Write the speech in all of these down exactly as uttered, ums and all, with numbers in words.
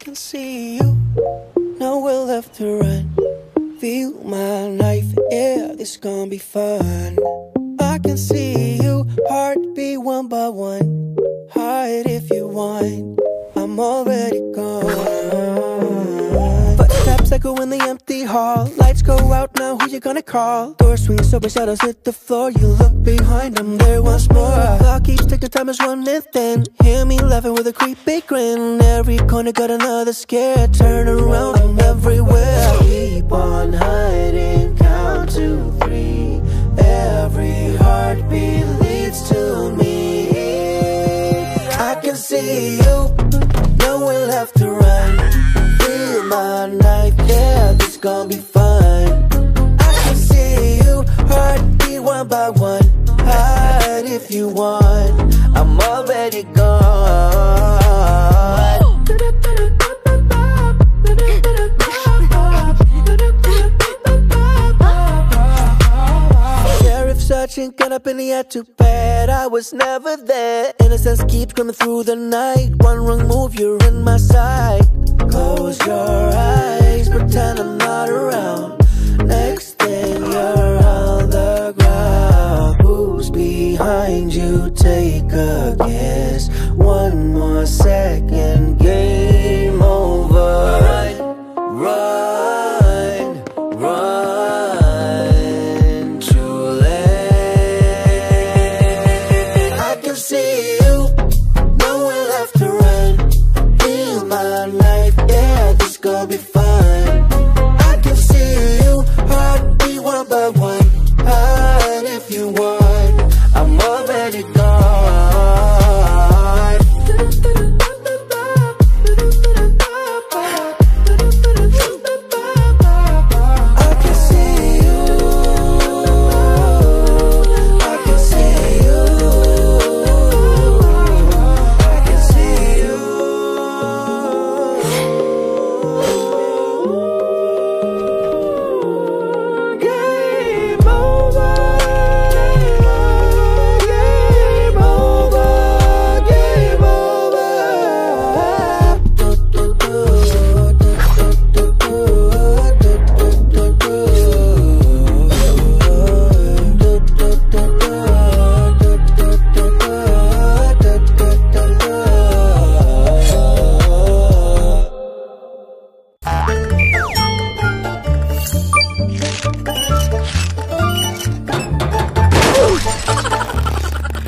can see you, nowhere left to run. Feel my knife, yeah, this gon' be fun. I can see you, heartbeat one by one. Hide if you want, I'm already gone. Footsteps echo in the empty hall. Lights go out now, who you gonna call? Door swings open, shadows hit the floor. You look behind them, there once more. Clock keeps ticking, time is running thin. Hear me laughing with a creepy grin. Every corner got another scare. Turn around, I'm everywhere. Keep on hiding, count to three. Every heartbeat leads to me. I can see you, nowhere left to run. Feel my knife, yeah, this gon' be fun. I can see you, heartbeat one by one. Hide if you want, I'm already gone. Sheriff searching, got up in the air, too bad I was never there. Innocence keeps coming through the night. One wrong move, you're in my sight. Close your eyes, pretend I'm not around. Next thing you're on the ground. Who's behind you? Take a guess. One more second, game over. Run, run, run, too late. I can see you, nowhere left to run. Feel my life, yeah, this gon' be fun. I can see you, heartbeat one by one. Hide if you want, I'm already gone. I can see you, I can see you, I can see you. Game over, game over, game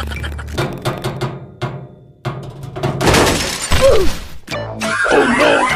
Oh no!